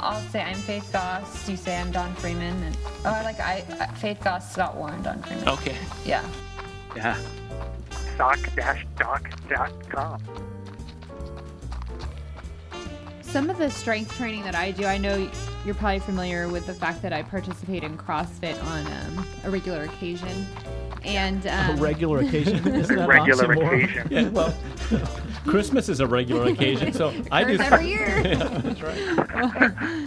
I'll say I'm Faith Goss. You say I'm Don Freeman. And Faith Goss, Scott Warren, Don Freeman. Okay. Yeah. Yeah. sock-doc.com. Some of the strength training that I do, I know you're probably familiar with the fact that I participate in CrossFit on a regular occasion. And A regular occasion? Isn't that Regular oxymoron? occasion. Yeah, well, Christmas is a regular occasion, so I do. every year. Yeah, that's right.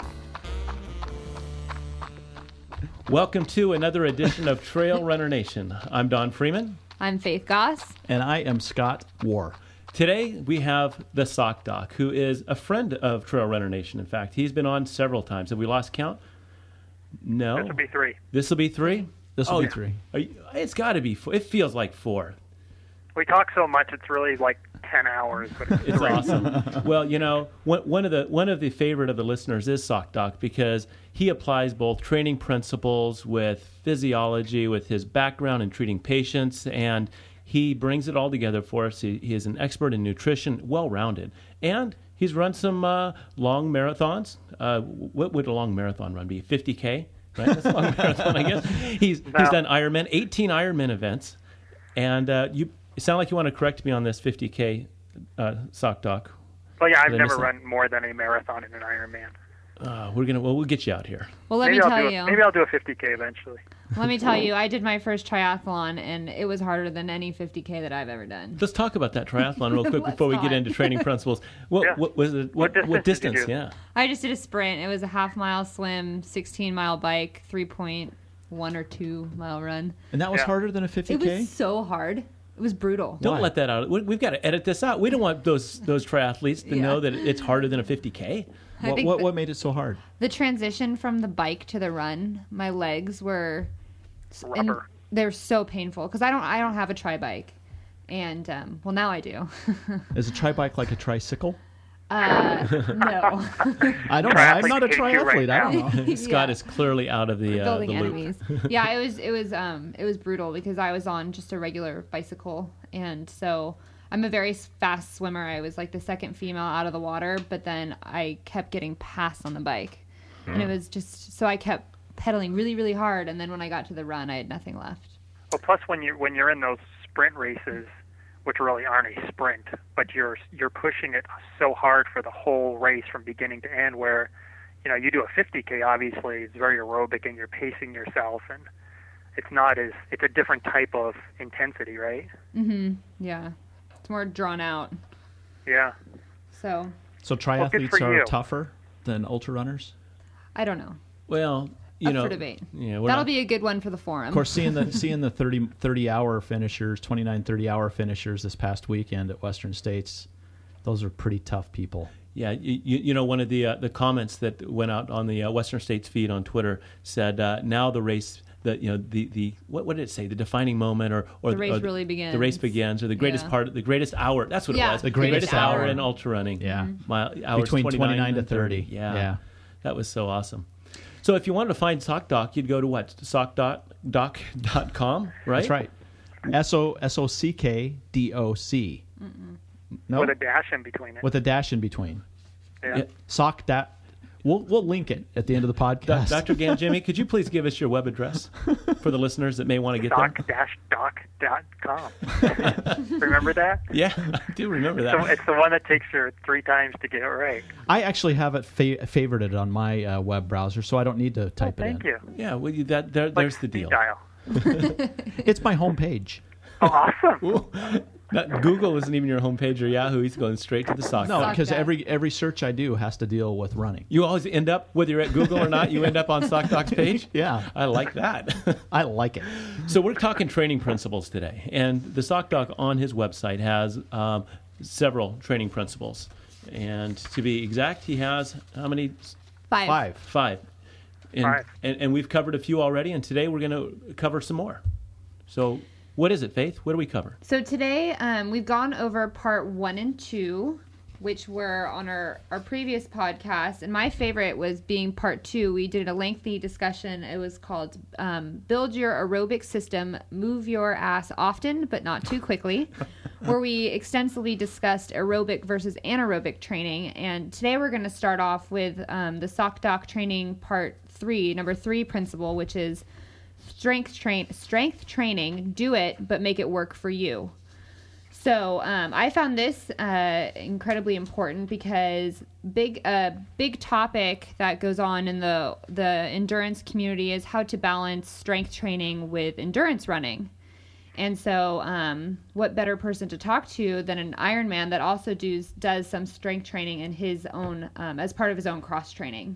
Welcome to another edition of Trail Runner Nation. I'm Don Freeman. I'm Faith Goss. And I am Scott War. Today we have the Sock Doc, who is a friend of Trail Runner Nation. In fact, he's been on several times. Have we lost count? No. This will be 3. This will be 3? This will be 3. It's got to be 4. It feels like 4. We talk so much, it's really like 10 hours. But It's awesome. Well, you know, one of the favorite of the listeners is Sock Doc because he applies both training principles with physiology, with his background in treating patients, and he brings it all together for us. He is an expert in nutrition, well-rounded, and he's run some long marathons. What would a long marathon run be? 50K? Right? That's a long marathon, I guess. He's done Ironman, 18 Ironman events, and you sound like you want to correct me on this 50K Sock Doc. Well, yeah, I've never run more than a marathon in an Ironman. We'll get you out here. Well, Maybe I'll do a 50K eventually. Let me tell you, I did my first triathlon, and it was harder than any 50K that I've ever done. Let's talk about that triathlon real quick before we get into training principles. What was it? What distance? did you do? Yeah. I just did a sprint. It was a half-mile swim, 16-mile bike, 3.1 or 2 mile run. And that was harder than a 50K? It was so hard. It was brutal. Don't let that out. We've got to edit this out. We don't want those triathletes to know that it's harder than a 50K. What made it so hard? The transition from the bike to the run, my legs were Rubber. They're so painful because I don't have a tri-bike, and well, now I do. Is a tri-bike like a tricycle? No. I don't know. I'm not a triathlete. I don't know. Scott is clearly out of the building the loop. enemies. Yeah, it was brutal because I was on just a regular bicycle, and so I'm a very fast swimmer. I was like the second female out of the water, but then I kept getting passed on the bike, and it was just so I kept pedaling really, really hard, and then when I got to the run, I had nothing left. Well, plus when you're in those sprint races, which really aren't a sprint, but you're pushing it so hard for the whole race from beginning to end, where you do a 50K, obviously it's very aerobic and you're pacing yourself, and it's a different type of intensity, right? Mm-hmm. Yeah, it's more drawn out. Yeah. So triathletes are tougher than ultra runners? I don't know. Well, for debate. Yeah, that'll be a good one for the forum. Of course, seeing the 30-hour finishers, 30-hour finishers this past weekend at Western States, those are pretty tough people. Yeah, you know, one of the comments that went out on the Western States feed on Twitter said now the race, the what did it say? The defining moment or the race really begins. The race begins, or the greatest part, the greatest hour. That's what it was. The greatest hour in ultra running. Yeah, hours between 29 to 30. Yeah, that was so awesome. So if you wanted to find Sock Doc, you'd go to what? sockdoc.com, right? That's right. SOCKDOC. No? With a dash in between it. With a dash in between. Yeah. Sock that. We'll link it at the end of the podcast. Dr. Gamjimmy, could you please give us your web address for the listeners that may want to get there? Sock-doc.com. Remember that? Yeah, I do remember that. So it's the one that takes you 3 times to get it right. I actually have it favorited on my web browser, so I don't need to type it in. Thank you. Yeah, well, there's the deal. Dial. It's my homepage. Oh, awesome. Ooh. Google isn't even your homepage or Yahoo. He's going straight to the Sock Doc. No, because every search I do has to deal with running. You always end up, whether you're at Google or not, you end up on Sock Doc's page? Yeah. I like that. I like it. So we're talking training principles today. And the Sock Doc on his website has several training principles. And to be exact, he has how many? 5. 5. And we've covered a few already, and today we're going to cover some more. So what is it, Faith? What do we cover? So today we've gone over part 1 and 2, which were on our previous podcast. And my favorite was being part 2. We did a lengthy discussion. It was called Build Your Aerobic System, Move Your Ass Often, but Not Too Quickly, where we extensively discussed aerobic versus anaerobic training. And today we're going to start off with the SocDoc training part 3, number 3 principle, which is strength training, do it, but make it work for you. So I found this incredibly important because big topic that goes on in the endurance community is how to balance strength training with endurance running. And so what better person to talk to than an Ironman that also does some strength training in his own as part of his own cross training.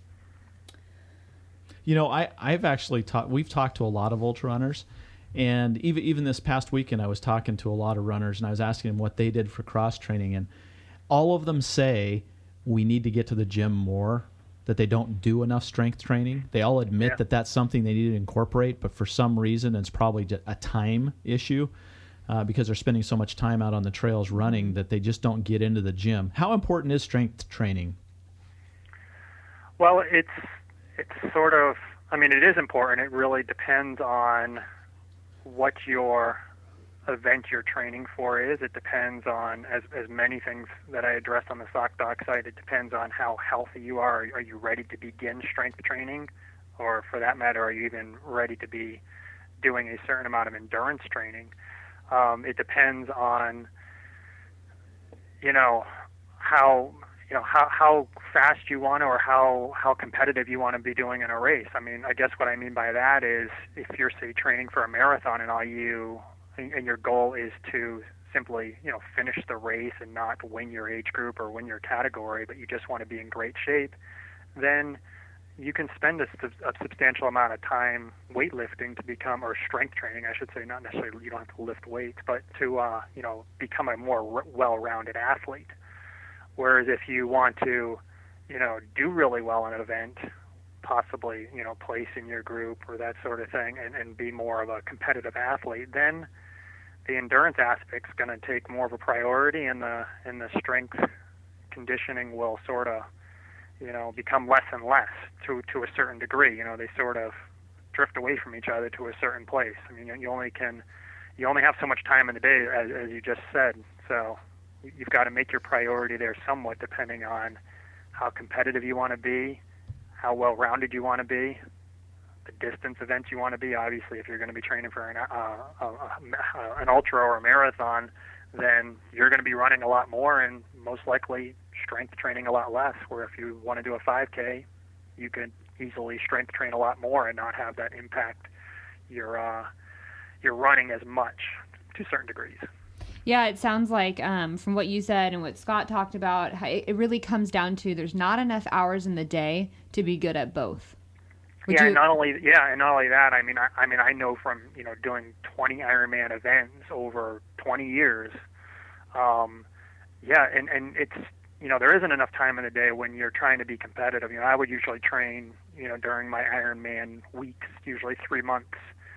You know, we've talked to a lot of ultra runners. And even this past weekend, I was talking to a lot of runners, and I was asking them what they did for cross training. And all of them say we need to get to the gym more, that they don't do enough strength training. They all admit that that's something they need to incorporate, but for some reason, it's probably just a time issue because they're spending so much time out on the trails running that they just don't get into the gym. How important is strength training? Well, it's sort of, I mean, it is important. It really depends on what your event you're training for is. It depends on, as many things that I addressed on the SocDoc site, it depends on how healthy you are. Are you ready to begin strength training? Or for that matter, are you even ready to be doing a certain amount of endurance training? It depends on, how fast you want to, or how competitive you want to be doing in a race. I mean, I guess what I mean by that is if you're, say, training for a marathon and your goal is to simply, finish the race and not win your age group or win your category, but you just want to be in great shape, then you can spend a substantial amount of time weightlifting to become, or strength training, I should say, not necessarily you don't have to lift weights, but to, become a more well-rounded athlete. Whereas if you want to, do really well in an event, possibly, place in your group or that sort of thing, and be more of a competitive athlete, then the endurance aspect's going to take more of a priority, and the strength conditioning will sort of, become less and less to a certain degree. They sort of drift away from each other to a certain place. I mean, you only have so much time in the day, as you just said, so you've got to make your priority there somewhat depending on how competitive you want to be, how well-rounded you want to be, the distance event you want to be. Obviously, if you're going to be training for an ultra or a marathon, then you're going to be running a lot more and most likely strength training a lot less, where if you want to do a 5K, you could easily strength train a lot more and not have that impact your running as much to certain degrees. Yeah, it sounds like from what you said and what Scott talked about, it really comes down to there's not enough hours in the day to be good at both. And not only that, I mean, I know from doing 20 Ironman events over 20 years, and it's there isn't enough time in the day when you're trying to be competitive. I would usually train during my Ironman weeks, usually 3 months.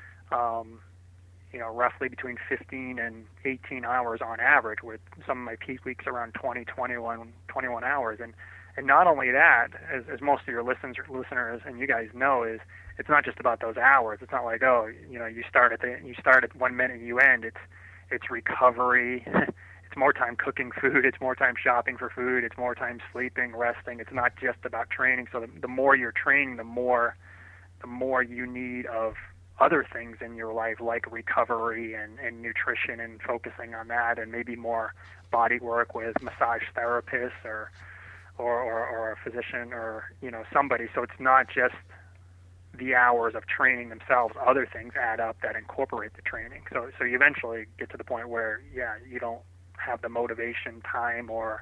Roughly between 15 and 18 hours on average, with some of my peak weeks around 21 hours. And not only that, as most of your listeners and you guys know, is it's not just about those hours. It's not like, you start at 1 minute and you end. It's recovery. It's more time cooking food. It's more time shopping for food. It's more time sleeping, resting. It's not just about training. So the more you're training, the more you need of other things in your life, like recovery and nutrition, and focusing on that, and maybe more body work with massage therapists or a physician or somebody. So it's not just the hours of training themselves. Other things add up that incorporate the training. So you eventually get to the point where you don't have the motivation, time, or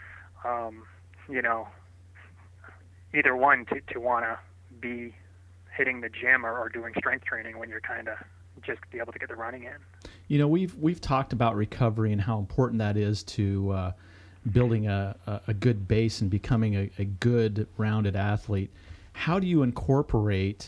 either one to want to be hitting the gym or doing strength training when you're kind of just be able to get the running in. We've talked about recovery and how important that is to building a good base and becoming a good rounded athlete. How do you incorporate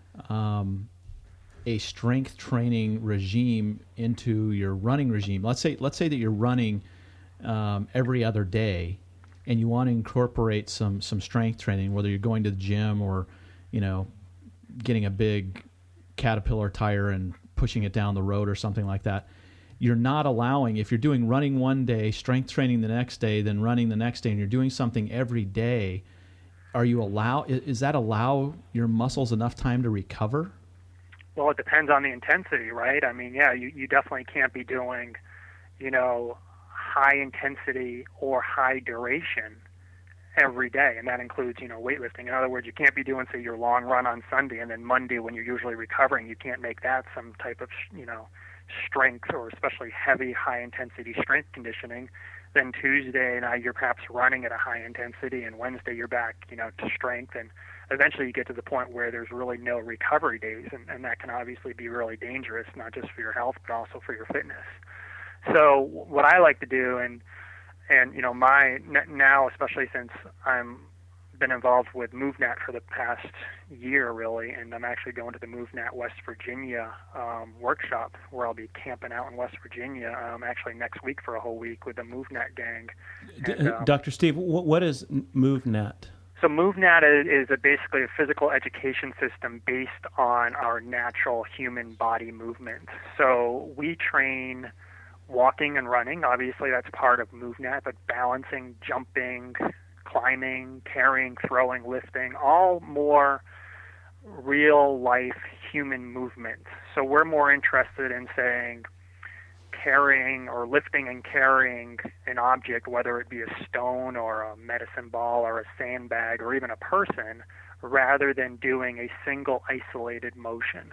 a strength training regime into your running regime? Let's say that you're running every other day, and you want to incorporate some strength training, whether you're going to the gym or, getting a big Caterpillar tire and pushing it down the road or something like that, you're not allowing, if you're doing running one day, strength training the next day, then running the next day, and you're doing something every day, is that allow your muscles enough time to recover? Well, it depends on the intensity, right? I mean, yeah, you definitely can't be doing, high intensity or high duration every day, and that includes, weightlifting. In other words, you can't be doing, say, your long run on Sunday, and then Monday when you're usually recovering, you can't make that some type of, strength or especially heavy, high-intensity strength conditioning. Then Tuesday, now you're perhaps running at a high intensity, and Wednesday you're back, to strength, and eventually you get to the point where there's really no recovery days, and that can obviously be really dangerous, not just for your health, but also for your fitness. So what I like to do, and now, especially since I'm been involved with MoveNat for the past year, really, and I'm actually going to the MoveNat West Virginia workshop where I'll be camping out in West Virginia actually next week for a whole week with the MoveNat gang. And, Dr. Steve, what is MoveNat? So MoveNat is basically a physical education system based on our natural human body movement. So we train walking and running. Obviously, that's part of MoveNat, but balancing, jumping, climbing, carrying, throwing, lifting, all more real-life human movements. So we're more interested in saying carrying or lifting and carrying an object, whether it be a stone or a medicine ball or a sandbag or even a person, rather than doing a single isolated motion,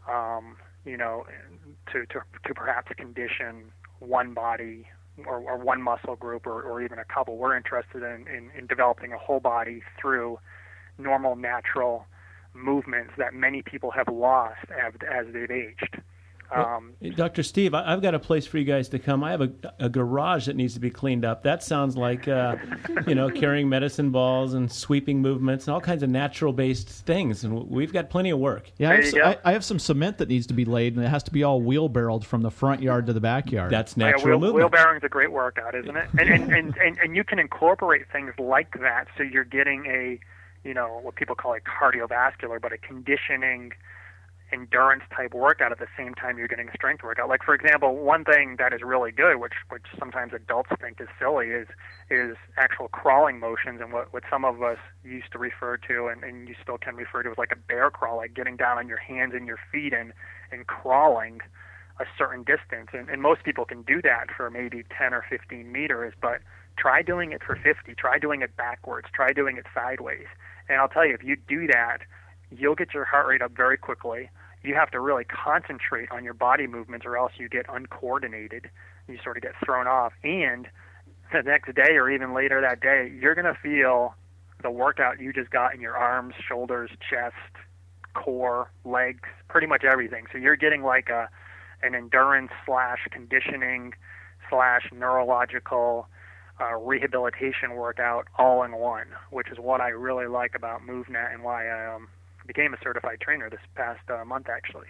to perhaps condition one body or one muscle group or even a couple. We're interested in developing a whole body through normal, natural movements that many people have lost as they've aged. Dr. Steve, I've got a place for you guys to come. I have a garage that needs to be cleaned up. That sounds like, carrying medicine balls and sweeping movements and all kinds of natural-based things. And we've got plenty of work. Yeah, I have some cement that needs to be laid, and it has to be all wheelbarrowed from the front yard to the backyard. That's natural movement. Wheelbarrowing's a great workout, isn't it? And you can incorporate things like that, so you're getting a, what people call a cardiovascular, but a conditioning endurance type workout at the same time you're getting a strength workout. Like, for example, one thing that is really good, which sometimes adults think is silly, is actual crawling motions, and what some of us used to refer to, and you still can refer to as like a bear crawl, like getting down on your hands and your feet and crawling a certain distance. And most people can do that for maybe 10 or 15 meters, but try doing it for 50. Try doing it backwards. Try doing it sideways. And I'll tell you, if you do that, you'll get your heart rate up very quickly. You have to really concentrate on your body movements, or else you get uncoordinated. You sort of get thrown off. And the next day or even later that day, you're going to feel the workout you just got in your arms, shoulders, chest, core, legs, pretty much everything. So you're getting like an endurance / conditioning / neurological rehabilitation workout all in one, which is what I really like about MoveNat and why I became a certified trainer this past month, actually.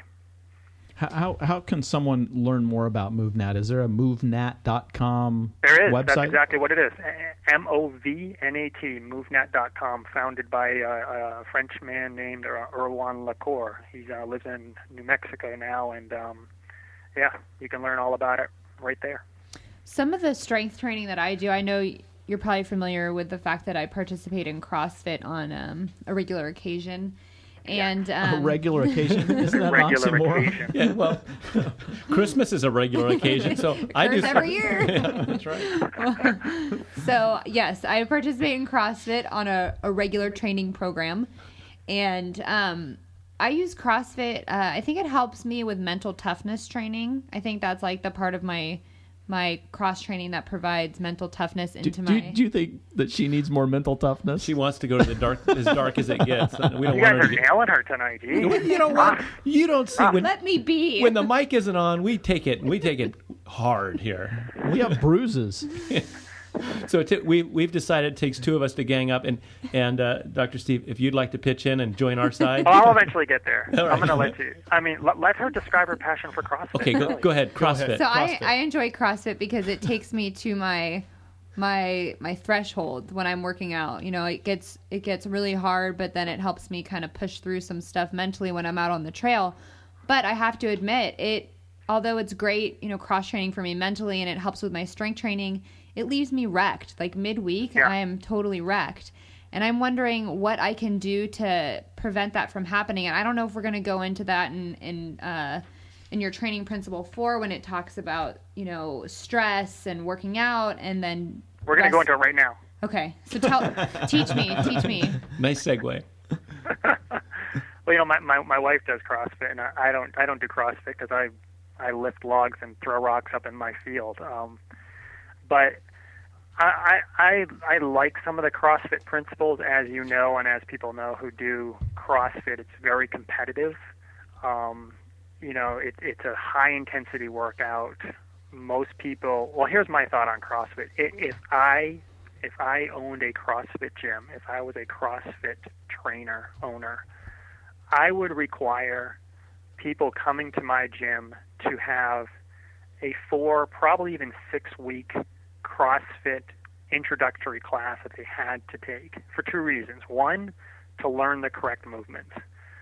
How can someone learn more about MoveNat? Is there a MoveNat.com website? There is. That's exactly what it is. MoveNat, MoveNat.com, founded by a Frenchman named Erwan Lacour. He lives in New Mexico now, and you can learn all about it right there. Some of the strength training that I do, I know you're probably familiar with the fact that I participate in CrossFit on a regular occasion. And a regular occasion? Isn't that regular oxymoron? occasion. Yeah, well, Christmas is a regular occasion, so I do every year. Yeah, that's right. So yes, I participate in CrossFit on a regular training program, and I use CrossFit. I think it helps me with mental toughness training. I think that's like the part of my cross training that provides mental toughness into do you think that she needs more mental toughness? She wants to go to the dark as it gets. We don't You want guys her are to nailing her tonight, geez. You know what? You don't see Let me be. when the mic isn't on. We take it hard here. We have bruises. So we've decided it takes two of us to gang up, and Dr. Steve, if you'd like to pitch in and join our side. Well, I'll eventually get there. All right. I'm going to let you. I mean, let her describe her passion for CrossFit. Okay, go ahead. CrossFit. So CrossFit. I enjoy CrossFit because it takes me to my threshold when I'm working out. You know, it gets really hard, but then it helps me kind of push through some stuff mentally when I'm out on the trail. But I have to admit, although it's great, you know, cross training for me mentally and it helps with my strength training, it leaves me wrecked. Like midweek, I am totally wrecked. And I'm wondering what I can do to prevent that from happening. And I don't know if we're going to go into that in your training principle 4 when it talks about, you know, stress and working out, and then we're going to go into it right now. Okay, so teach me. Nice segue. Well, you know, my wife does CrossFit, and I don't do CrossFit because I lift logs and throw rocks up in my field. But I like some of the CrossFit principles, as you know, and as people know who do CrossFit. It's very competitive. You know, it's a high intensity workout. Most people. Well, here's my thought on CrossFit. If I owned a CrossFit gym, if I was a CrossFit owner, I would require people coming to my gym to have a 4, probably even 6-week CrossFit introductory class that they had to take for 2 reasons. One, to learn the correct movements.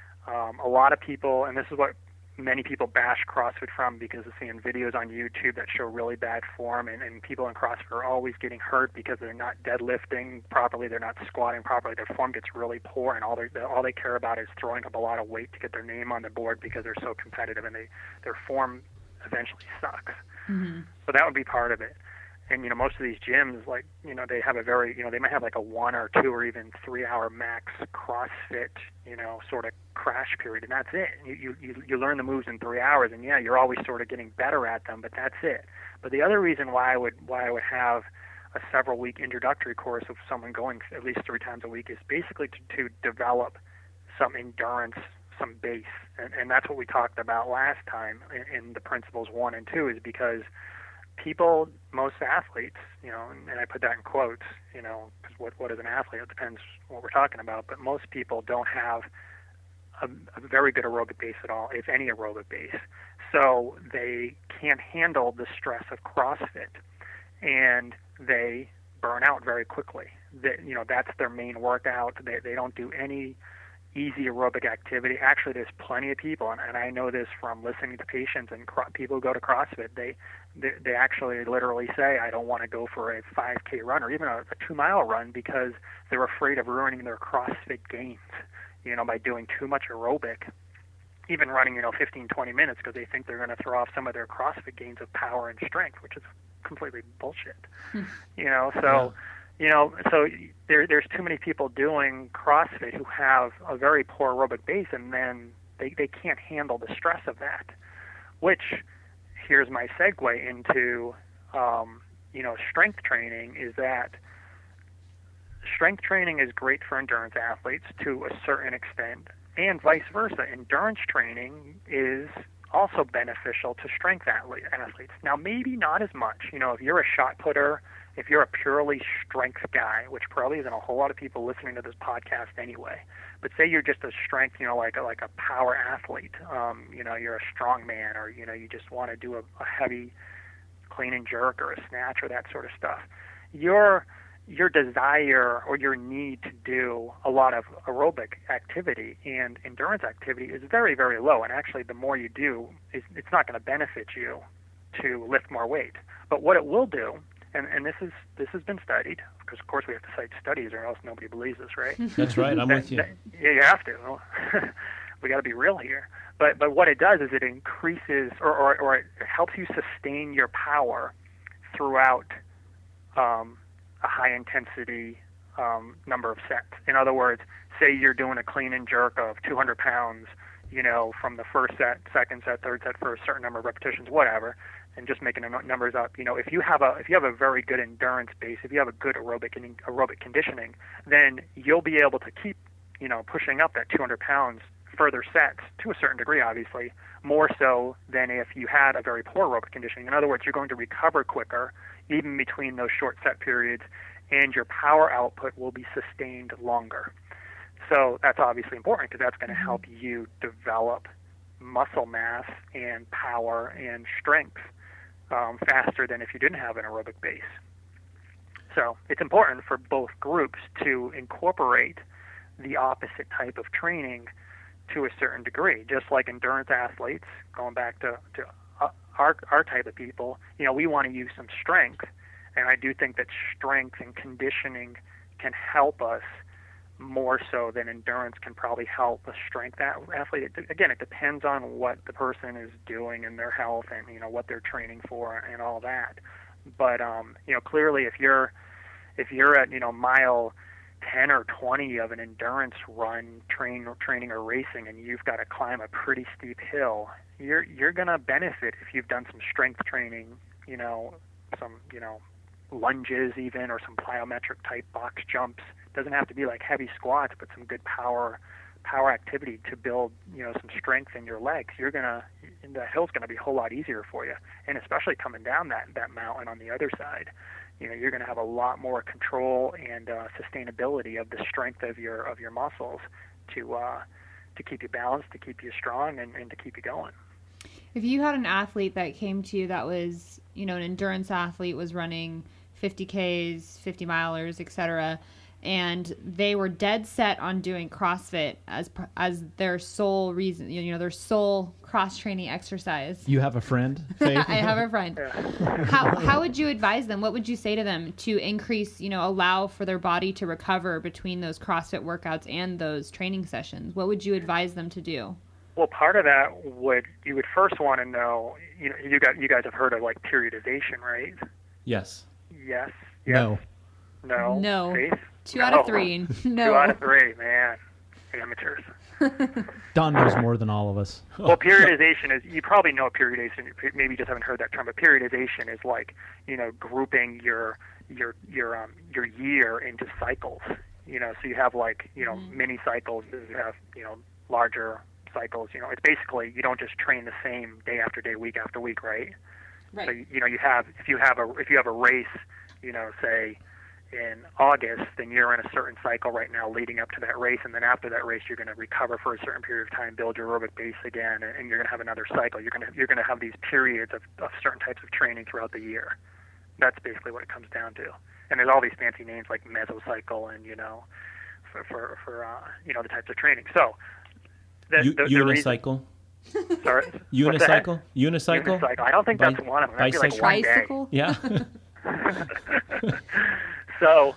A lot of people, and this is what many people bash CrossFit from, because they're seeing videos on YouTube that show really bad form, and people in CrossFit are always getting hurt because they're not deadlifting properly, they're not squatting properly, their form gets really poor, and all they care about is throwing up a lot of weight to get their name on the board because they're so competitive, and their form eventually sucks. Mm-hmm. So that would be part of it. And, you know, most of these gyms, like, you know, they have a very, you know, they might have like a 1 or 2 or even 3 hour max CrossFit, you know, sort of crash period, and that's it. You learn the moves in 3 hours, and yeah, you're always sort of getting better at them, but that's it. But the other reason why I would have a several week introductory course of someone going at least 3 times a week is basically to develop some endurance, some base, and that's what we talked about last time in the principles 1 and 2, is because people, most athletes, you know, and I put that in quotes, you know, because what is an athlete? It depends what we're talking about, but most people don't have a very good aerobic base at all, if any aerobic base. So they can't handle the stress of CrossFit, and they burn out very quickly. You know, that's their main workout. They don't do any easy aerobic activity. Actually, there's plenty of people, and I know this from listening to patients and people who go to CrossFit, they actually literally say, I don't want to go for a 5K run or even a 2-mile run because they're afraid of ruining their CrossFit gains, you know, by doing too much aerobic, even running, you know, 15, 20 minutes, because they think they're going to throw off some of their CrossFit gains of power and strength, which is completely bullshit. You know, so... Yeah. You know, so there's too many people doing CrossFit who have a very poor aerobic base, and then they can't handle the stress of that, which, here's my segue into, you know, strength training, is that strength training is great for endurance athletes to a certain extent, and vice versa. Endurance training is also beneficial to strength athletes. Now, maybe not as much. You know, if you're a shot putter, if you're a purely strength guy, which probably isn't a whole lot of people listening to this podcast anyway, but say you're just a strength, you know, like a power athlete, you know, you're a strong man, or, you know, you just want to do a heavy clean and jerk or a snatch or that sort of stuff, your desire or your need to do a lot of aerobic activity and endurance activity is very, very low. And actually, the more you do, it's not going to benefit you to lift more weight. But what it will do, and this has been studied, because of course we have to cite studies or else nobody believes us, right? That's right. I'm with you. Yeah, you have to. We got to be real here. But what it does is it increases or it helps you sustain your power throughout a high intensity number of sets. In other words, say you're doing a clean and jerk of 200 pounds, you know, from the first set, second set, third set for a certain number of repetitions, whatever, and just making the numbers up. You know, if you have a very good endurance base, if you have a good aerobic conditioning, then you'll be able to keep, you know, pushing up that 200 pounds further sets to a certain degree, obviously, more so than if you had a very poor aerobic conditioning. In other words, you're going to recover quicker. even between those short set periods, and your power output will be sustained longer. So that's obviously important because that's going to help you develop muscle mass and power and strength faster than if you didn't have an aerobic base. So it's important for both groups to incorporate the opposite type of training to a certain degree. Just like endurance athletes, going back to our type of people, we want to use some strength, and I do think that strength and conditioning can help us more so than endurance can probably help a strength athlete. Again, it depends on what the person is doing and their health and what they're training for and all that. But clearly, if you're at mile 10 or 20 of an endurance run, training or racing, and you've got to climb a pretty steep hill, you're going to benefit if you've done some strength training, some lunges even, or some plyometric type box jumps. Doesn't have to be like heavy squats, but some good power activity to build some strength in your legs. The hill's gonna be a whole lot easier for you, and especially coming down that mountain on the other side, you're gonna have a lot more control and sustainability of the strength of your muscles to keep you balanced, to keep you strong, and to keep you going. If you had an athlete that came to you that was an endurance athlete, was running 50Ks, 50 milers, etc., and they were dead set on doing CrossFit as their sole reason, their sole cross-training exercise. You have a friend, Faith? I have a friend. How would you advise them? What would you say to them to increase, allow for their body to recover between those CrossFit workouts and those training sessions? What would you advise them to do? Well, part of that you would first want to know, you guys have heard of like periodization, right? Yes. Yes. No. Faith? 2 out of 3. No. 2 out of 3, man. Amateurs. Don knows more than all of us. Well, periodization is, you probably know periodization, maybe you just haven't heard that term, but periodization is like, grouping your year into cycles. So you have like, mini cycles, you have, larger cycles. It's basically, you don't just train the same day after day, week after week, right? Right. So, if you have a race, say, in August, then you're in a certain cycle right now leading up to that race, and then after that race you're going to recover for a certain period of time, build your aerobic base again, and you're going to have another cycle. You're going to have these periods of certain types of training throughout the year. That's basically what it comes down to. And there's all these fancy names like mesocycle and for the types of training. So unicycle. Sorry. Unicycle. Unicycle. I don't think that's one of them. That'd be like one day. Bicycle. Yeah. So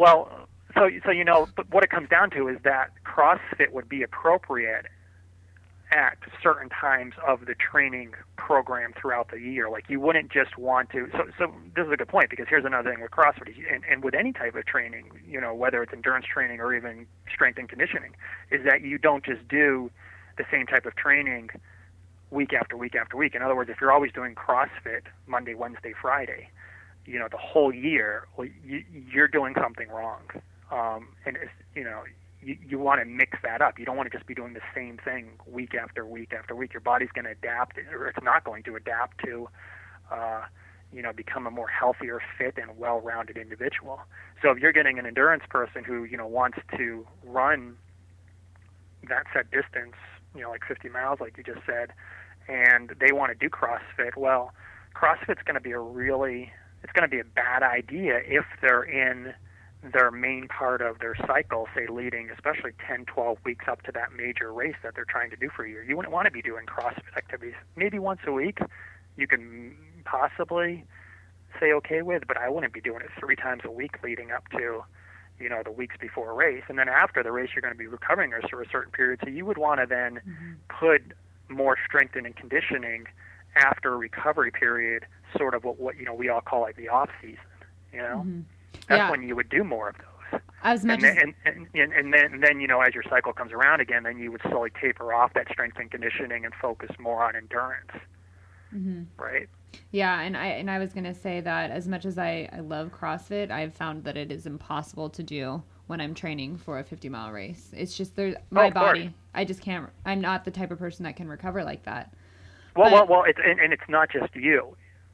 but what it comes down to is that CrossFit would be appropriate at certain times of the training program throughout the year. Like you wouldn't just want to. So this is a good point, because here's another thing with CrossFit and with any type of training, whether it's endurance training or even strength and conditioning, is that you don't just do the same type of training week after week after week. In other words, if you're always doing CrossFit Monday, Wednesday, Friday, the whole year, well, you're doing something wrong. And it's, you want to mix that up. You don't want to just be doing the same thing week after week after week. Your body's going to adapt, or it's not going to adapt to, become a more healthier, fit, and well-rounded individual. So if you're getting an endurance person who, wants to run that set distance, like 50 miles, like you just said, and they want to do CrossFit, well, CrossFit's going to be it's going to be a bad idea if they're in their main part of their cycle, say leading especially 10, 12 weeks up to that major race that they're trying to do for a year. You wouldn't want to be doing CrossFit activities. Maybe once a week you can possibly say okay with, but I wouldn't be doing it 3 times a week leading up to, the weeks before a race. And then after the race, you're going to be recovering for a certain period. So you would want to then put more strengthening and conditioning after a recovery period, sort of what we all call like the off season, That's when you would do more of those. And then as your cycle comes around again, then you would slowly taper off that strength and conditioning and focus more on endurance. Right? Yeah, and I was going to say that as much as I love CrossFit, I've found that it is impossible to do when I'm training for a 50-mile race. It's just my body. I just can't. I'm not the type of person that can recover like that. Well, it's not just you.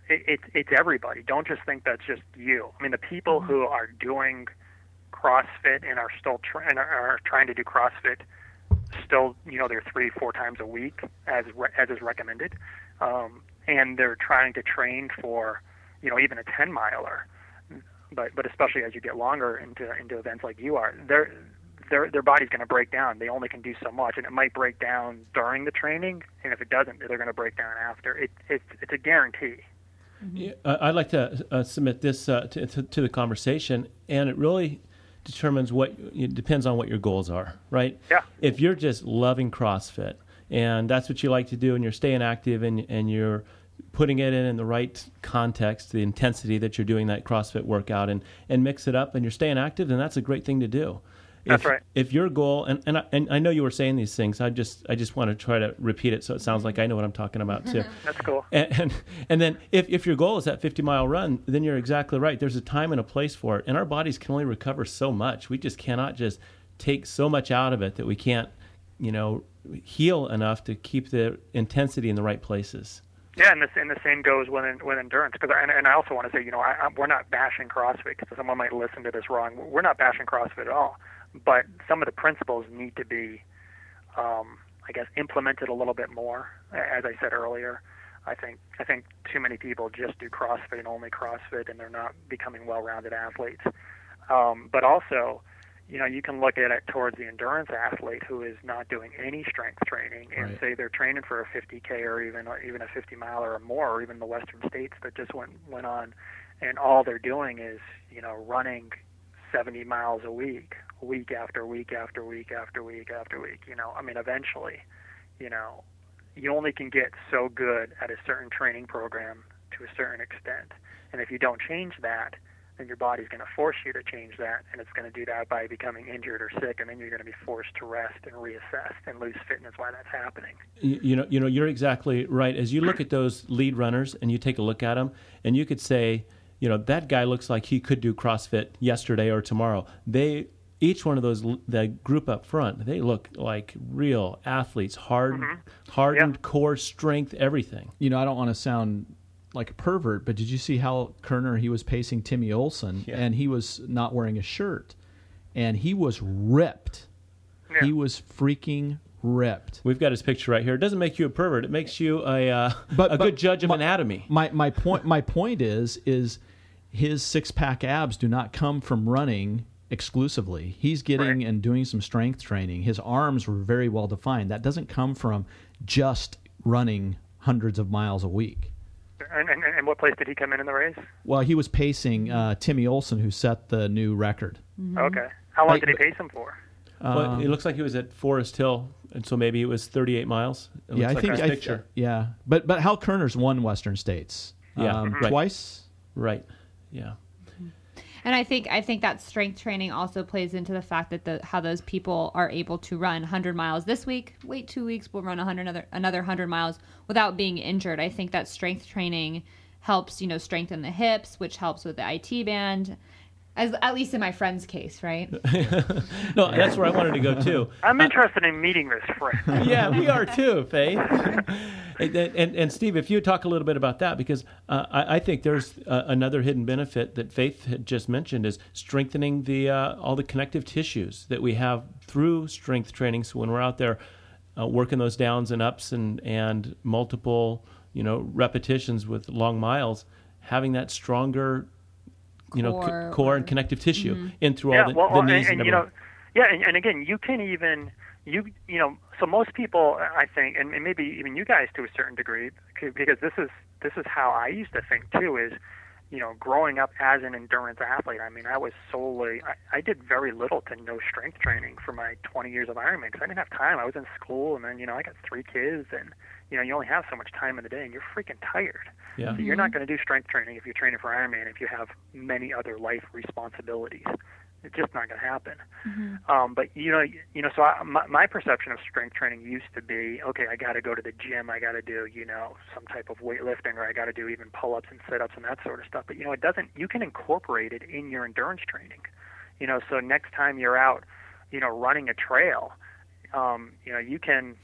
it's everybody. Don't just think that's just you. I mean, the people who are doing CrossFit and are still are trying to do CrossFit still, they're 3-4 times a week as is recommended, and they're trying to train for, even a 10-miler. But especially as you get longer into events like you are, their body's going to break down. They only can do so much, and it might break down during the training, and if it doesn't, they're going to break down after. It's a guarantee. Yeah, I'd like to submit this to the conversation, and it really determines it depends on what your goals are, right? Yeah. If you're just loving CrossFit and that's what you like to do, and you're staying active and you're putting it in the right context, the intensity that you're doing that CrossFit workout, and mix it up, and you're staying active, then that's a great thing to do. That's right. If your goal, and I know you were saying these things, I just want to try to repeat it so it sounds like I know what I'm talking about too. That's cool. And then if your goal is that 50-mile run, then you're exactly right. There's a time and a place for it, and our bodies can only recover so much. We just cannot just take so much out of it that we can't, heal enough to keep the intensity in the right places. Yeah, and the same goes with endurance. And I also want to say, we're not bashing CrossFit, because someone might listen to this wrong. We're not bashing CrossFit at all. But some of the principles need to be, implemented a little bit more. As I said earlier, I think too many people just do CrossFit and only CrossFit, and they're not becoming well-rounded athletes. But also, you can look at it towards the endurance athlete who is not doing any strength training, and right. say they're training for a 50K or even a 50-miler or more, or even the Western states that just went on, and all they're doing is running 70 miles a week after week after week after week after week. Eventually, you only can get so good at a certain training program to a certain extent, and if you don't change that, then your body's going to force you to change that, and it's going to do that by becoming injured or sick, and then you're going to be forced to rest and reassess and lose fitness while that's happening. You're exactly right. As you look at those lead runners and you take a look at them, and you could say, that guy looks like he could do CrossFit yesterday or tomorrow. Each one of those, the group up front, they look like real athletes, hardened core strength, everything. I don't want to sound like a pervert, but did you see Hal Kerner? He was pacing Timmy Olson, and he was not wearing a shirt, and he was ripped. Yeah. He was freaking ripped. We've got his picture right here. It doesn't make you a pervert. It makes you a good judge of anatomy. My point is his six-pack abs do not come from running exclusively. He's getting and doing some strength training. His arms were very well defined. That doesn't come from just running hundreds of miles a week. And what place did he come in the race? Well, he was pacing Timmy Olson, who set the new record. Mm-hmm. Okay. How long did he pace him for? Well, it looks like he was at Forest Hill, and so maybe it was 38 miles. I think. Yeah, but Hal Kerner's won Western States. Twice. Right. Yeah. And I think that strength training also plays into the fact that how those people are able to run 100 miles this week, wait 2 weeks, we'll run another 100 miles without being injured. I think that strength training helps, strengthen the hips, which helps with the IT band, at least in my friend's case, right? No, that's where I wanted to go too. I'm interested in meeting this friend. Yeah, we are too, Faith. And Steve, if you talk a little bit about that, because I think there's another hidden benefit that Faith had just mentioned is strengthening all the connective tissues that we have through strength training. So when we're out there working those downs and ups and multiple repetitions with long miles, having that stronger core and connective tissue in through all the knees and everything. And again, you can even so most people, I think, and maybe even you guys to a certain degree, because this is how I used to think too, is growing up as an endurance athlete. I mean, I was I did very little to no strength training for my 20 years of Ironman, because I didn't have time. I was in school, and then I got 3 kids, and you only have so much time in the day, and you're freaking tired. Yeah. So you're not going to do strength training if you're training for Ironman if you have many other life responsibilities. It's just not going to happen. Mm-hmm. But so my perception of strength training used to be, okay, I got to go to the gym, I got to do some type of weightlifting, or I got to do even pull-ups and sit-ups and that sort of stuff. But it doesn't. You can incorporate it in your endurance training. So next time you're out, running a trail, you can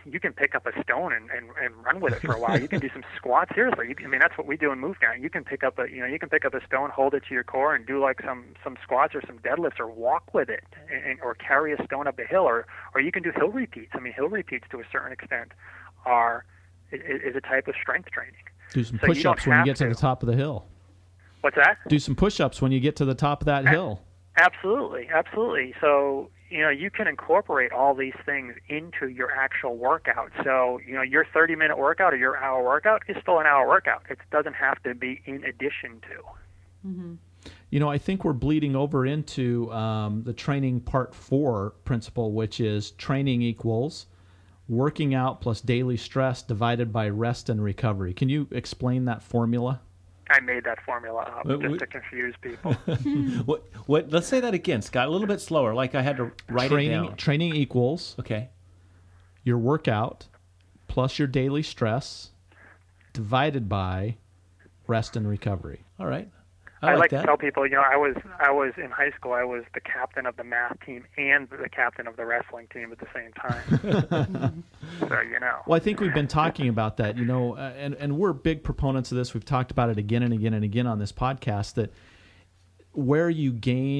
you can pick up a stone and run with it for a while. You can do some squats. Seriously, I mean, that's what we do in Move Count. You can pick up a stone, hold it to your core, and do like some squats or some deadlifts, or walk with it, or carry a stone up a hill, or you can do hill repeats. I mean, hill repeats to a certain extent is a type of strength training. Do some push-ups when you get to the top of the hill. What's that? Do some push-ups when you get to the top of that hill. Absolutely. So, you can incorporate all these things into your actual workout. So, your 30-minute workout or your hour workout is still an hour workout. It doesn't have to be in addition to. Mm-hmm. I think we're bleeding over into the training part 4 principle, which is training equals working out plus daily stress divided by rest and recovery. Can you explain that formula? I made that formula up just to confuse people. What? Let's say that again, Scott. A little bit slower, like I had to write it down. Training equals your workout plus your daily stress divided by rest and recovery. All right. I like to tell people, I was in high school. I was the captain of the math team and the captain of the wrestling team at the same time. So Well, I think we've been talking about that, and we're big proponents of this. We've talked about it again and again and again on this podcast. That where you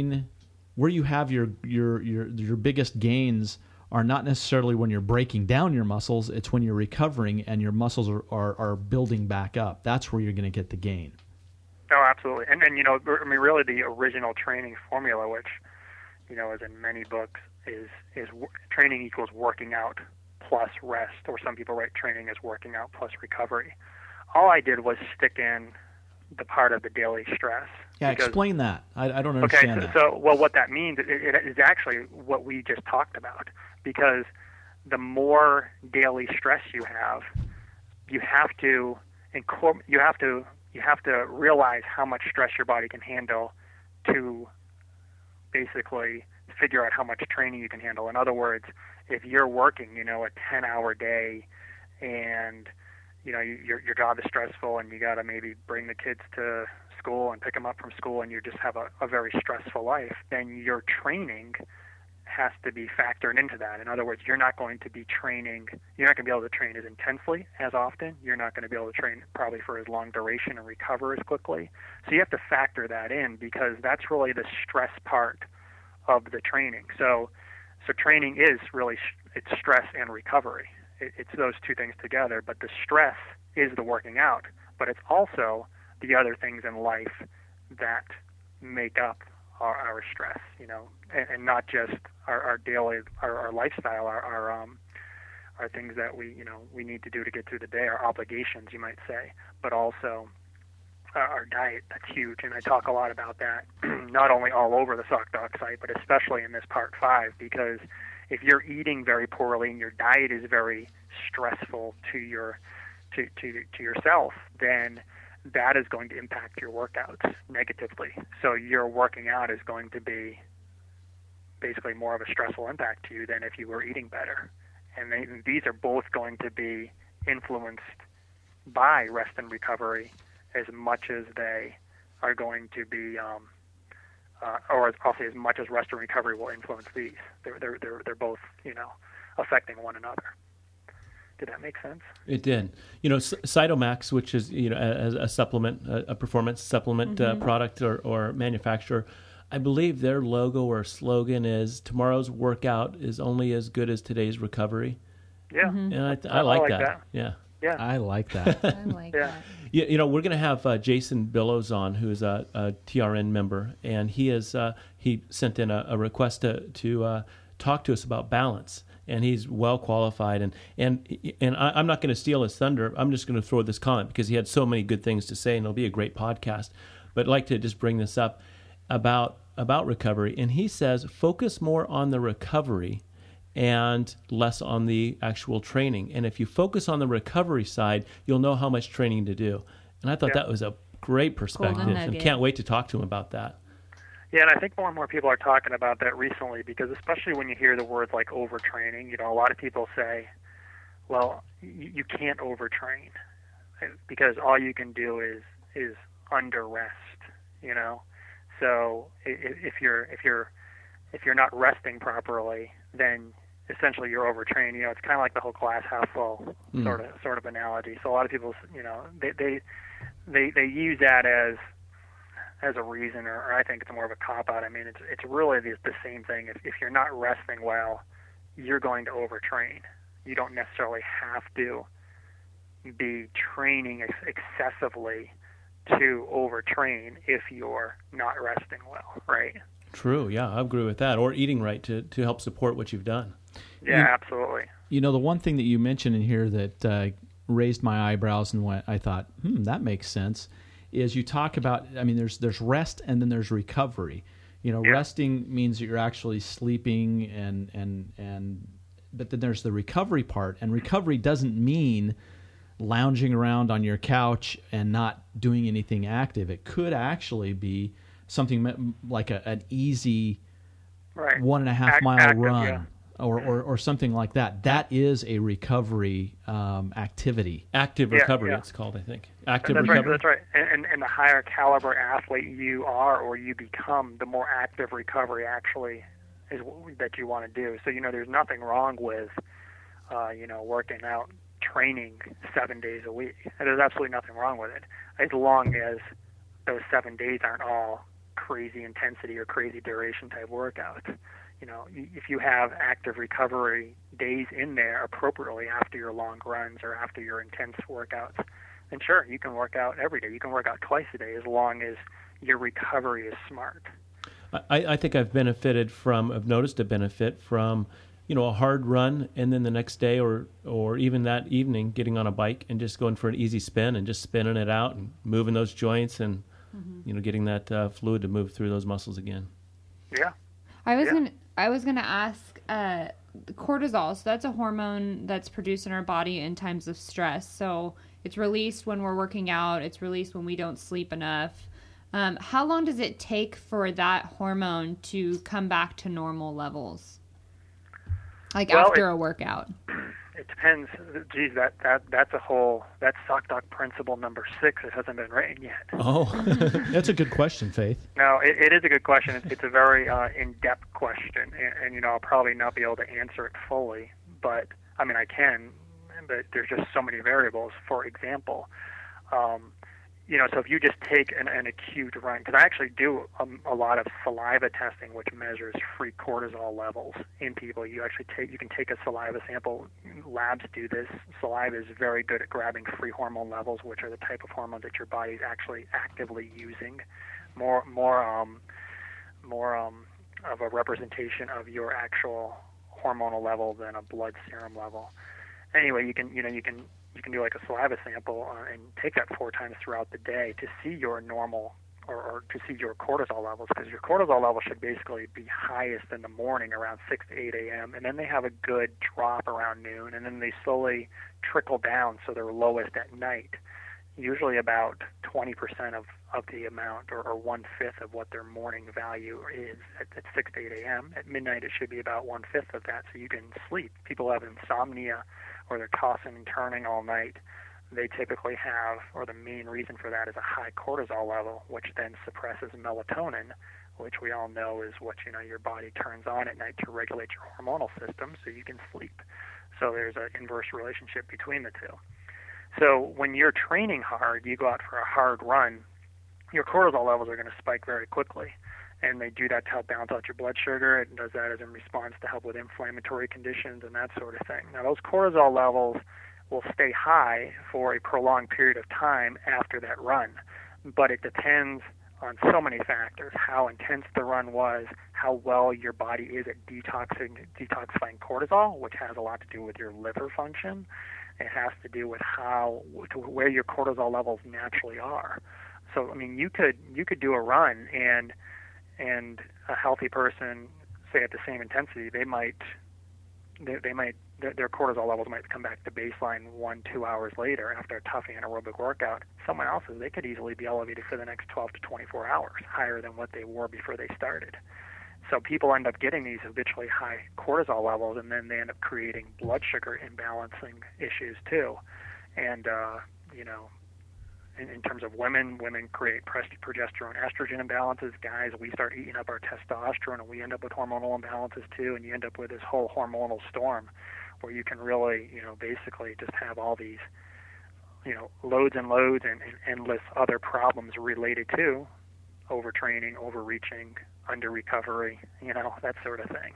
have your biggest gains are not necessarily when you're breaking down your muscles. It's when you're recovering and your muscles are building back up. That's where you're going to get the gain. Oh, absolutely. And really the original training formula, which, is in many books, is training equals working out plus rest, or some people write training as working out plus recovery. All I did was stick in the part of the daily stress. Yeah, explain that. I don't understand that. So, what that means, it is actually what we just talked about, because the more daily stress you have to realize how much stress your body can handle to basically figure out how much training you can handle. In other words, if you're working, a 10-hour day and, your job is stressful and you got to maybe bring the kids to school and pick them up from school and you just have a very stressful life, then your training has to be factored into that. In other words, you're not going to be able to train as intensely as often. You're not going to be able to train probably for as long duration and recover as quickly. So you have to factor that in, because that's really the stress part of the training. So training is really, it's stress and recovery. It's those two things together, but the stress is the working out, but it's also the other things in life that make up our stress, and not just our daily, our lifestyle, our things that we need to do to get through the day, our obligations, you might say, but also our diet. That's huge, and I talk a lot about that, not only all over the Sock Doc site, but especially in this part 5, because if you're eating very poorly and your diet is very stressful to yourself, then that is going to impact your workouts negatively. So your working out is going to be basically more of a stressful impact to you than if you were eating better. And these are both going to be influenced by rest and recovery as much as they are going to be, or I'll say as much as rest and recovery will influence these. They're both, affecting one another. Did that make sense? It did. Cytomax, which is as a supplement, a performance supplement product or manufacturer, I believe their logo or slogan is "Tomorrow's workout is only as good as today's recovery." Yeah, and I like that. Yeah, I like that. I like that. We're going to have Jason Billows on, who is a TRN member, and he sent in a request to talk to us about balance. And he's well qualified, and I'm not going to steal his thunder. I'm just going to throw this comment because he had so many good things to say, and it'll be a great podcast. But I'd like to just bring this up about recovery. And he says focus more on the recovery and less on the actual training. And if you focus on the recovery side, you'll know how much training to do. And I thought that was a great perspective, and can't wait to talk to him about that. Yeah, and I think more and more people are talking about that recently, because especially when you hear the words like overtraining, a lot of people say, well, you can't overtrain because all you can do is under rest, So if you're not resting properly, then essentially you're overtrained. It's kind of like the whole glass half full sort of analogy. So a lot of people, they use that as a reason, or I think it's more of a cop out. I mean, it's really the same thing. If you're not resting well, you're going to overtrain. You don't necessarily have to be training excessively to overtrain if you're not resting well, right? True, yeah, I agree with that. Or eating right to help support what you've done. Yeah, absolutely. The one thing that you mentioned in here that raised my eyebrows and what I thought, that makes sense, is you talk about, there's rest and then there's recovery. Resting means that you're actually sleeping and but then there's the recovery part, and recovery doesn't mean lounging around on your couch and not doing anything active. It could actually be something like an easy 1.5 mile active, run. Yeah. Or something like that. That is a recovery activity. Active recovery, it's called, I think. Active recovery. Right, that's right. And the higher caliber athlete you are or you become, the more active recovery actually is that you want to do. So, there's nothing wrong with, working out, training 7 days a week. There's absolutely nothing wrong with it, as long as those 7 days aren't all crazy intensity or crazy duration type workouts. If you have active recovery days in there appropriately after your long runs or after your intense workouts, then sure, you can work out every day. You can work out twice a day as long as your recovery is smart. I think I've noticed a benefit from, a hard run, and then the next day or even that evening getting on a bike and just going for an easy spin and just spinning it out and moving those joints and, getting that fluid to move through those muscles again. Yeah. I was gonna ask cortisol. So that's a hormone that's produced in our body in times of stress. So it's released when we're working out. It's released when we don't sleep enough. How long does it take for that hormone to come back to normal levels? After a workout? It depends. Geez, that's SockDoc principle number 6. It hasn't been written yet. Oh, that's a good question, Faith. No, it is a good question. It's a very in-depth question, and I'll probably not be able to answer it fully. But I can, but there's just so many variables. For example, so if you just take an acute run, because I actually do a lot of saliva testing, which measures free cortisol levels in people. You can take a saliva sample. Labs do this. Saliva is very good at grabbing free hormone levels, which are the type of hormone that your body is actually actively using. More of a representation of your actual hormonal level than a blood serum level. Anyway, you can do like a saliva sample and take that 4 times throughout the day to see your normal or to see your cortisol levels, because your cortisol level should basically be highest in the morning around 6 to 8 a.m. and then they have a good drop around noon, and then they slowly trickle down so they're lowest at night, usually about 20% of the amount or 1/5 of what their morning value is at 6 to 8 a.m. At midnight it should be about 1/5 of that so you can sleep. People have insomnia or they're tossing and turning all night. They typically have, or the main reason for that is a high cortisol level, which then suppresses melatonin, which we all know is what your body turns on at night to regulate your hormonal system so you can sleep. So there's an inverse relationship between the two. So when you're training hard, you go out for a hard run, your cortisol levels are going to spike very quickly. And they do that to help balance out your blood sugar. It does that as in response to help with inflammatory conditions and that sort of thing. Now, those cortisol levels will stay high for a prolonged period of time after that run. But it depends on so many factors: how intense the run was, how well your body is at detoxifying cortisol, which has a lot to do with your liver function. It has to do with where your cortisol levels naturally are. So, you could do a run and a healthy person, say at the same intensity, their cortisol levels might come back to baseline 1-2 hours later after a tough anaerobic workout. Someone else's, they could easily be elevated for the next 12 to 24 hours, higher than what they were before they started. So people end up getting these habitually high cortisol levels, and then they end up creating blood sugar imbalancing issues too. And in terms of women create progesterone estrogen imbalances. Guys, we start eating up our testosterone, and we end up with hormonal imbalances too, and you end up with this whole hormonal storm where you can really, basically just have all these, loads and loads and endless other problems related to overtraining, overreaching, under recovery, that sort of thing.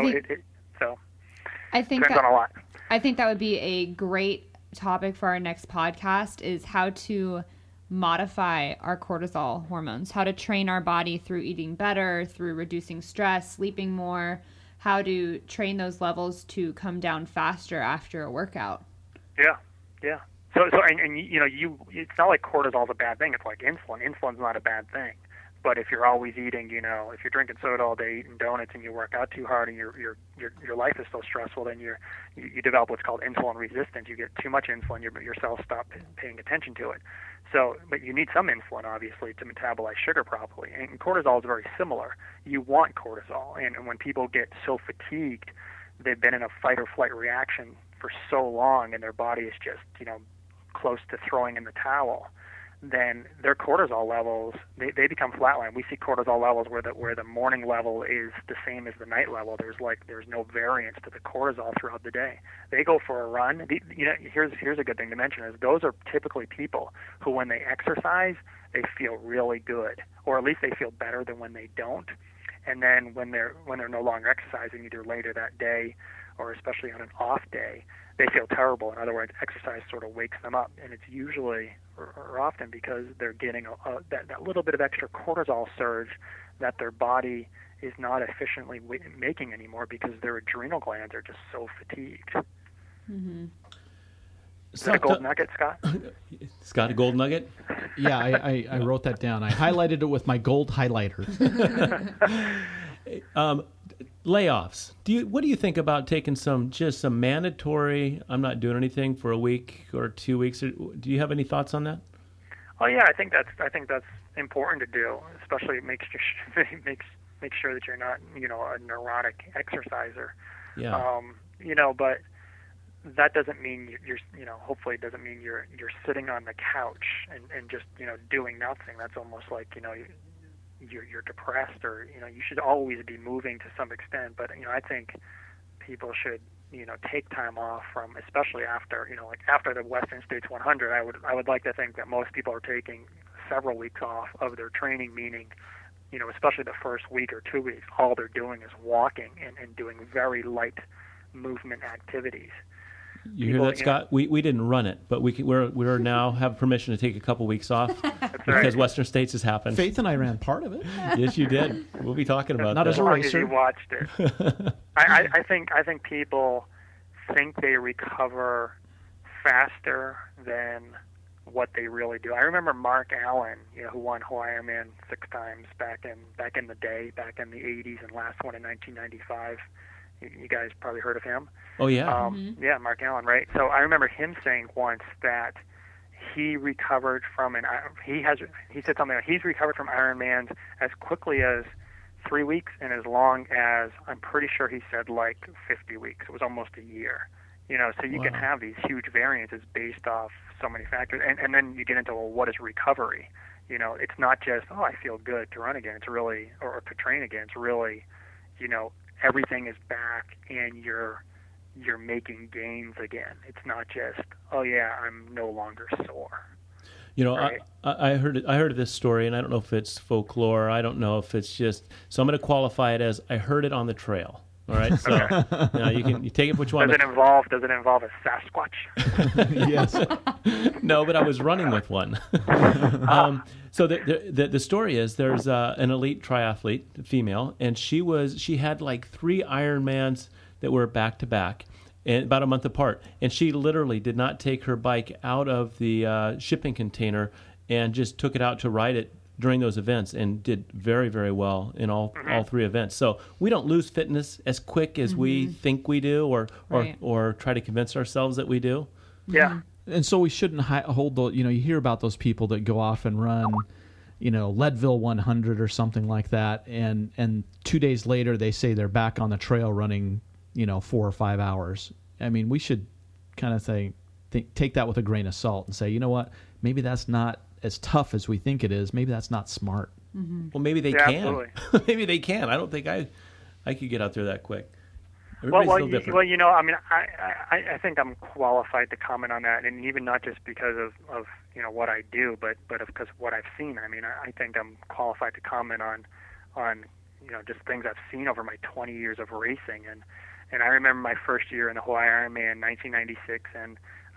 So I think depends on a lot. I think that would be a great topic for our next podcast, is how to modify our cortisol hormones, how to train our body through eating better, through reducing stress, sleeping more, how to train those levels to come down faster after a workout. Yeah. So it's not like cortisol is a bad thing. It's like insulin. Insulin's not a bad thing. But if you're always eating, if you're drinking soda all day, eating donuts, and you work out too hard, and your life is so stressful, then you develop what's called insulin resistance. You get too much insulin, your cells stop paying attention to it. So, but you need some insulin, obviously, to metabolize sugar properly. And cortisol is very similar. You want cortisol, and when people get so fatigued, they've been in a fight or flight reaction for so long, and their body is just, close to throwing in the towel, then their cortisol levels, they become flatline. We see cortisol levels where the morning level is the same as the night level. There's no variance to the cortisol throughout the day. They go for a run. Here's a good thing to mention is those are typically people who, when they exercise, they feel really good, or at least they feel better than when they don't. And then when they're no longer exercising, either later that day or especially on an off day, they feel terrible. In other words, exercise sort of wakes them up, and it's usually or often because they're getting that little bit of extra cortisol surge that their body is not efficiently making anymore because their adrenal glands are just so fatigued. Mm-hmm. Is that a gold nugget, Scott? Scott, a gold nugget? Yeah, I wrote that down. I highlighted it with my gold highlighter. Layoffs. What do you think about taking some mandatory, I'm not doing anything for a week or 2 weeks? Do you have any thoughts on that? Oh yeah, I think that's important to do, especially make sure that you're not, a neurotic exerciser. Yeah. But that doesn't mean you're hopefully it doesn't mean you're sitting on the couch and just, doing nothing. That's almost like, you're depressed, or you should always be moving to some extent. But I think people should take time off from, especially after after the Western States 100. I would like to think that most people are taking several weeks off of their training, meaning especially the first week or 2 weeks, all they're doing is walking and doing very light movement activities. You hear that, Scott? We didn't run it, but we're now have permission to take a couple weeks off because Western States has happened. Faith and I ran part of it. Yes, you did. We'll be talking about Not that. as a racer. As you watched it. I think people think they recover faster than what they really do. I remember Mark Allen, who won Hawaii Ironman 6 times back in the day, back in the 80s, and last one in 1995. You guys probably heard of him. Oh, yeah. Mm-hmm. Yeah, Mark Allen, right? So I remember him saying once that he recovered from he said something like he's recovered from Ironmans as quickly as 3 weeks and as long as, I'm pretty sure he said, like 50 weeks. It was almost a year. So you can have these huge variances based off so many factors. And then you get into, well, what is recovery? It's not just, I feel good to run again. It's really, or to train again. It's really, everything is back and you're making gains again. It's not just, I'm no longer sore. Right? I heard this story, and I don't know if it's folklore. I don't know if it's just. So I'm going to qualify it as I heard it on the trail. All right, so you take it which one. Does it involve a Sasquatch? Yes. No, but I was running with one. So the story is there's an elite triathlete, female, and she had like 3 Ironmans that were back to back, and about a month apart, and she literally did not take her bike out of the shipping container and just took it out to ride it during those events, and did very, very well in all 3 events. So we don't lose fitness as quick as we think we do, or try to convince ourselves that we do. Yeah. And so we shouldn't hold the, you hear about those people that go off and run, Leadville 100 or something like that, and 2 days later they say they're back on the trail running, 4 or 5 hours. I mean, we should kind of take that with a grain of salt and say, you know what, maybe that's not as tough as we think it is. Maybe that's not smart. Well, maybe they can. Maybe they can. I don't think I could get out there that quick. Everybody's Well, still different. well, you know, I mean, I think I'm qualified to comment on that, and even not just because of you know what I do, but because of what I've seen. I mean, I think I'm qualified to comment on you know just things I've seen over my 20 years of racing, and I remember my first year in the Hawaii Ironman, 1996, and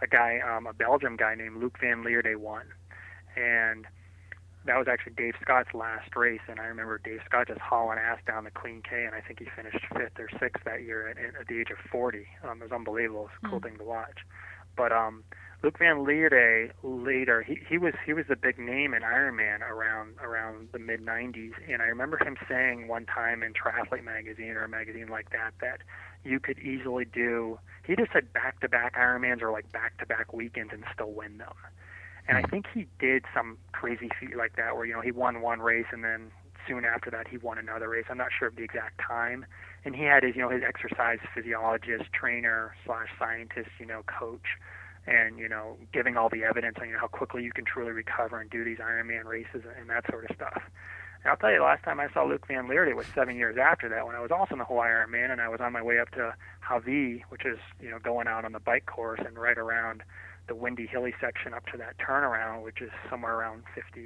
a Belgian guy named Luc Van Lierde won, and that was actually Dave Scott's last race, and I remember Dave Scott just hauling ass down the Clean K, and I think he finished 5th or 6th that year at the age of 40. It was unbelievable. It was a cool thing to watch. But Luc Van Lierde later, he was the big name in Ironman around the mid 90s, and I remember him saying one time in Triathlete magazine or a magazine like that you could easily do. He just said back-to-back Ironmans or like back-to-back weekends and still win them. And I think he did some crazy feat like that where, you know, he won one race and then soon after that he won another race. I'm not sure of the exact time. And he had his, you know, his exercise physiologist, trainer / scientist, you know, coach, and, you know, giving all the evidence on, you know, how quickly you can truly recover and do these Ironman races and that sort of stuff. And I'll tell you, the last time I saw Luc Van Lierde was 7 years after that when I was also in the Hawaii Ironman, and I was on my way up to Hawaii, which is, you know, going out on the bike course and right around the windy, hilly section up to that turnaround, which is somewhere around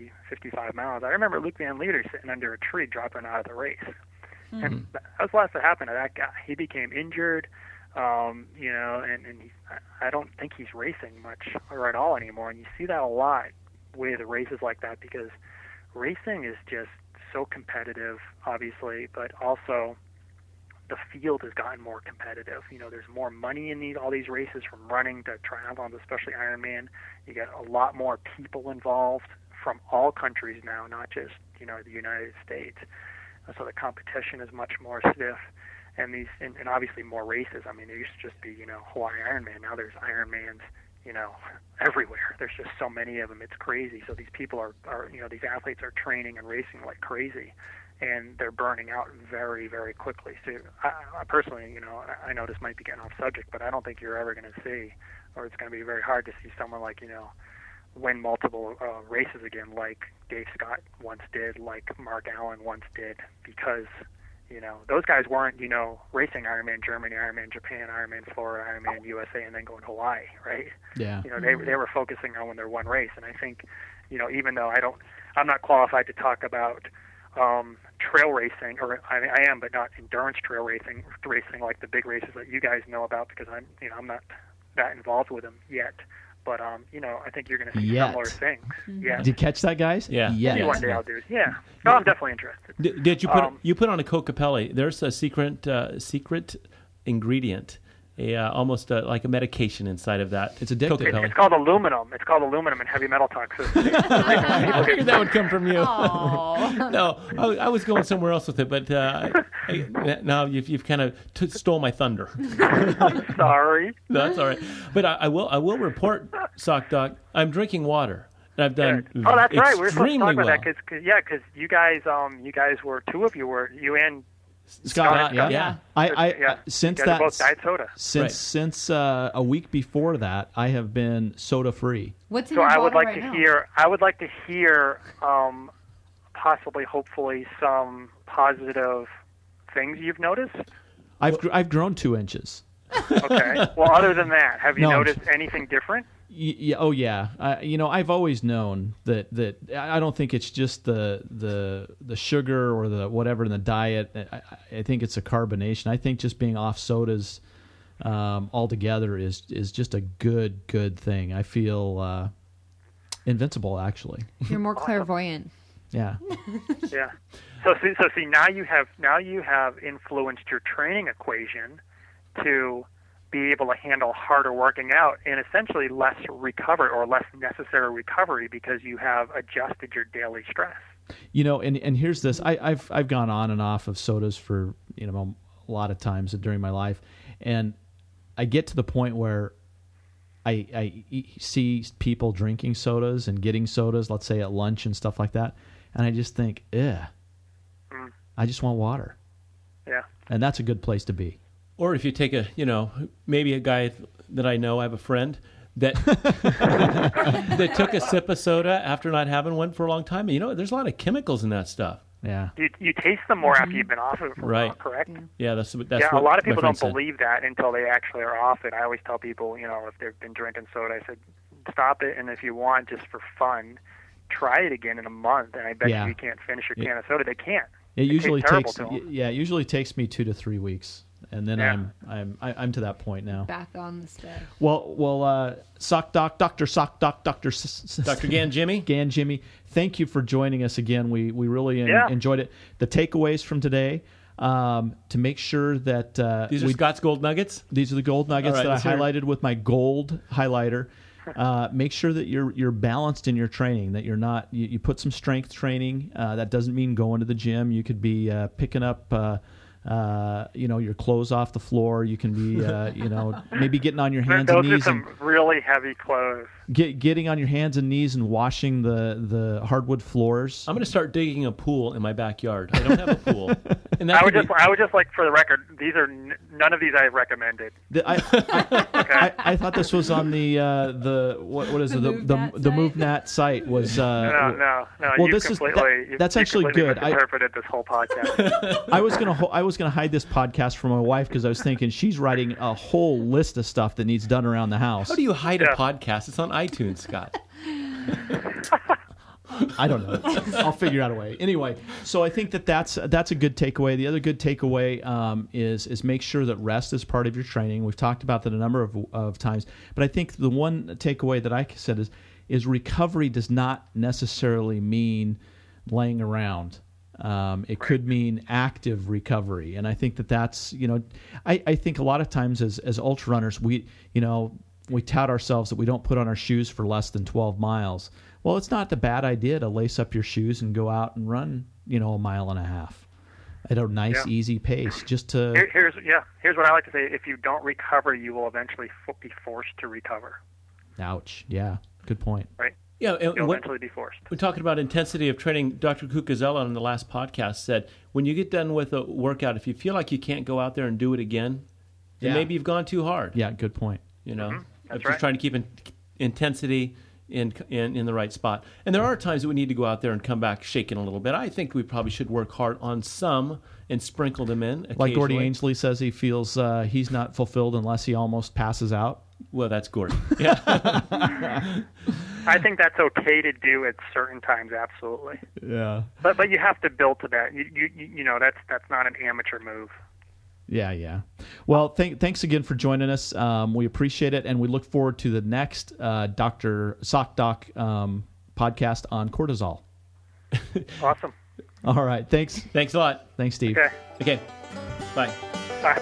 55 miles. I remember Luc Van Lierde sitting under a tree dropping out of the race. And that was the last that happened to that guy. He became injured, you know, and I don't think he's racing much or at all anymore. And you see that a lot with races like that because racing is just so competitive, obviously, but also the field has gotten more competitive. You know, there's more money in all these races, from running to triathlons, especially Ironman. You get a lot more people involved from all countries now, not just, you know, the United States. So the competition is much more stiff, and obviously more races. I mean, there used to just be, you know, Hawaii Ironman. Now there's Ironmans, you know, everywhere. There's just so many of them. It's crazy. So these people are you know, these athletes are training and racing like crazy, and they're burning out very, very quickly. So I personally, you know, I know this might be getting off subject, but I don't think you're ever going to see, or it's going to be very hard to see someone like, you know, win multiple races again like Dave Scott once did, like Mark Allen once did, because, you know, those guys weren't, you know, racing Ironman Germany, Ironman Japan, Ironman Florida, Ironman USA, and then going to Hawaii, right? Yeah. You know, they were focusing on their one race, and I think, you know, even though I'm not qualified to talk about trail racing, or I am, but not endurance trail racing like the big races that you guys know about, because I'm not that involved with them yet. But you know, I think you're going to see similar things. Yeah. Did you catch that, guys? Yeah. Maybe one day I'll do it. Yeah. No, I'm definitely interested. Did you put on a Kokopelli? There's a secret ingredient, almost like a medication inside of that. It's addictive. It's called aluminum. It's called aluminum in heavy metal toxicity. I figured that would come from you. No, I was going somewhere else with it, but now you've kind of stole my thunder. I'm sorry. No, that's all right. But I will report, Sock Doc, I'm drinking water. And I've done Oh, that's right. We were supposed to talk well. about that because you guys were, two of you were, you and Scott, yeah. Since you guys that, are both diet soda. since a week before that, I have been soda free. What's in So your I would bottle like right to now? hear. I would like to hear, possibly, hopefully, some positive things you've noticed. I've grown 2 inches. Okay. Well, other than that, have you No, noticed anything different? Yeah, oh yeah. You know, I've always known that I don't think it's just the sugar or the whatever in the diet. I think it's a carbonation. I think just being off sodas altogether is just a good thing. I feel invincible, actually. You're more clairvoyant. Yeah. Yeah. So see, now you have influenced your training equation to be able to handle harder working out and essentially less recovery or less necessary recovery because you have adjusted your daily stress. You know, and here's this. I've gone on and off of sodas for, you know, a lot of times during my life, and I get to the point where I see people drinking sodas and getting sodas, let's say at lunch and stuff like that, and I just think, I just want water. Yeah. And that's a good place to be. Or if you take maybe a guy that I know, I have a friend that that took a sip of soda after not having one for a long time. You know, there's a lot of chemicals in that stuff. Yeah. You taste them more after you've been off of it for a while, correct? Yeah, that's what a lot of my people friend don't said. believe that until they actually are off it. I always tell people, you know, if they've been drinking soda, I said, stop it, and if you want, just for fun, try it again in a month, and I bet you can't finish your can of soda. They can't. It usually tastes takes terrible to 'em. it usually takes me 2 to 3 weeks, and then I'm to that point now. Back on the step. Well, Sock Doc, Dr. Sock Doc, Dr. Gan Jimmy? Gan Jimmy, thank you for joining us again. We really enjoyed it. The takeaways from today, to make sure that These are Scott's Gold Nuggets? These are the gold nuggets All right, that I highlighted with my gold highlighter. Make sure that you're balanced in your training, that you're not you put some strength training. That doesn't mean going to the gym. You could be picking up your clothes off the floor. You can be maybe getting on your hands and Those knees are some really heavy clothes. getting on your hands and knees and washing the hardwood floors. I'm going to start digging a pool in my backyard. I don't have a pool. And that I would just like, for the record, these are none of these I recommended. I thought this was on the what is it, the MoveNat site was. No. Well, That's actually good. I interpreted this whole podcast. I was gonna hide this podcast from my wife because I was thinking she's writing a whole list of stuff that needs done around the house. How do you hide a podcast? It's on iTunes, Scott. I don't know. I'll figure out a way. Anyway, so I think that's a good takeaway. The other good takeaway is make sure that rest is part of your training. We've talked about that a number of times, but I think the one takeaway that I said is recovery does not necessarily mean laying around. It could mean active recovery, and I think that's I think a lot of times as ultra runners we tout ourselves that we don't put on our shoes for less than 12 miles. Well, it's not the bad idea to lace up your shoes and go out and run, a mile and a half at a nice, easy pace. Just to here's what I like to say: if you don't recover, you will eventually be forced to recover. Ouch! Yeah, good point. Right? Yeah, you'll eventually be forced. We're talking about intensity of training. Dr. Cucuzella on the last podcast said, when you get done with a workout, if you feel like you can't go out there and do it again, then maybe you've gone too hard. Yeah, good point. That's just trying to keep intensity in the right spot. And there are times that we need to go out there and come back shaking a little bit. I think we probably should work hard on some and sprinkle them in occasionally. Like Gordy Ainsley says, he feels he's not fulfilled unless he almost passes out. Well, that's Gordy. Yeah. I think that's okay to do at certain times, absolutely. Yeah. But you have to build to that. That's not an amateur move. Yeah. Well, thanks again for joining us. We appreciate it, and we look forward to the next Dr. Sock Doc podcast on cortisol. Awesome. All right. Thanks. Thanks a lot. Thanks, Steve. Okay. Bye. Bye.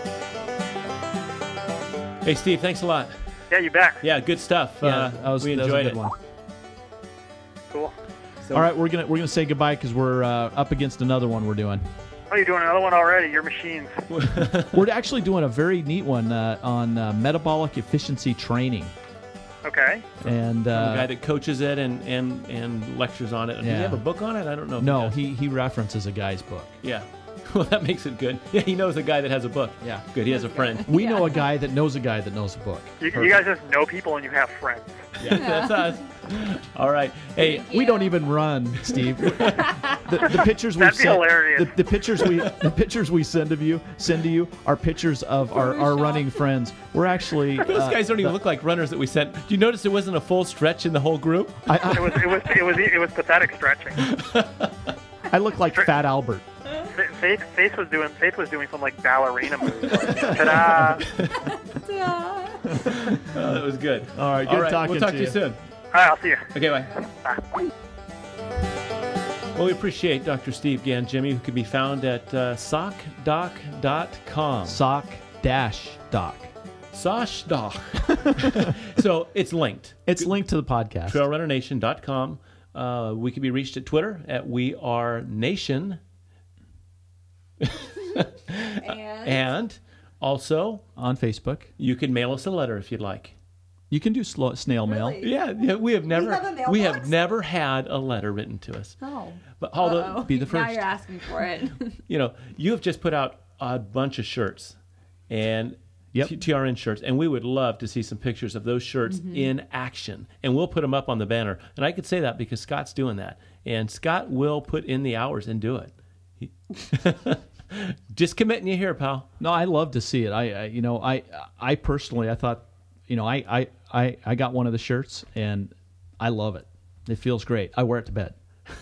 Hey, Steve, thanks a lot. Yeah, you bet. Yeah, good stuff. We enjoyed a good it. one. Cool. All right, we're gonna say goodbye because we're up against another one we're doing. Oh, you're doing another one already? Your machines. We're actually doing a very neat one on metabolic efficiency training. Okay. And the guy that coaches it and lectures on it. Does he have a book on it? I don't know. No, he references a guy's book. Yeah. Well, that makes it good. Yeah, he knows a guy that has a book. Yeah. Good. He has a friend. We know a guy that knows a guy that knows a book. You guys just know people and you have friends. Yeah, that's us. All right. Hey, we don't even run, Steve. The pictures we That'd be hilarious. The pictures we send to you are pictures of our running friends. We're actually those guys don't even look like runners that we sent. Do you notice there wasn't a full stretch in the whole group? It was pathetic stretching. I look like Fat Albert. Faith was doing some like ballerina moves. Like, ta-da! Oh, that was good. All right, good talking we'll talk to you soon. All right, I'll see you. Okay, bye. Bye. Well, we appreciate Dr. Steve Gan Jimmy, who can be found at sockdoc.com. Sock-doc. Sockdoc. So it's linked. It's linked to the podcast. TrailRunnerNation.com. We can be reached at Twitter at WeAreNation. And also on Facebook. You can mail us a letter if you'd like. You can do snail mail. Really? Yeah, we have never We have a mailbox? never had a letter written to us. Oh. But although be the first. Now you're asking for it. you have just put out a bunch of shirts, and Yep. TRN shirts, and we would love to see some pictures of those shirts in action, and we'll put them up on the banner. And I could say that because Scott's doing that, and Scott will put in the hours and do it. Just committing you here, pal. No, I love to see it. I personally, I thought, I got one of the shirts and I love it. It feels great. I wear it to bed.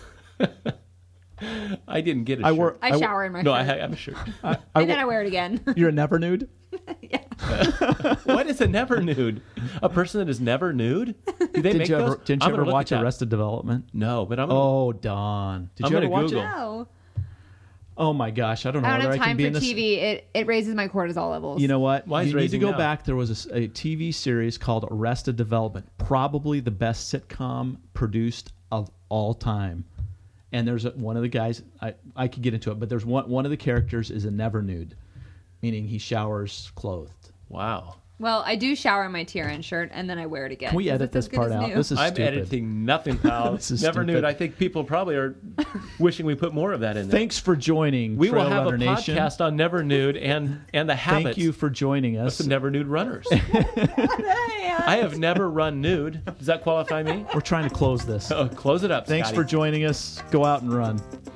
I didn't get a shirt. I shower in my shirt. No, I have a shirt. And then I wear it again. You're a never nude? What is a never nude? A person that is never nude? Do they make those? Didn't you ever watch Arrested Development? No, but I'm. Oh, Don. Did I'm you ever gonna watch Google. it? No. Oh my gosh, I don't know I don't whether have I can time be for in this. TV. It raises my cortisol levels. You know what? Why is you need to raising go now? back. There was a TV series called Arrested Development, probably the best sitcom produced of all time. And there's one of the guys, I could get into it, but there's one of the characters is a never nude, meaning he showers clothed. Wow. Well, I do shower in my TRN shirt, and then I wear it again. Can we 'cause edit it's as this good part as out? new. This is I'm stupid. editing nothing, pal. This is Never stupid. nude. I think people probably are wishing we put more of that in there. Thanks for joining. We will Trail have a Runner Nation. podcast on Never Nude and the habits Thank you for joining of us. some Never Nude runners. I have never run nude. Does that qualify me? We're trying to close this. Oh, close it up. Thanks Scotty. for joining us. Go out and run.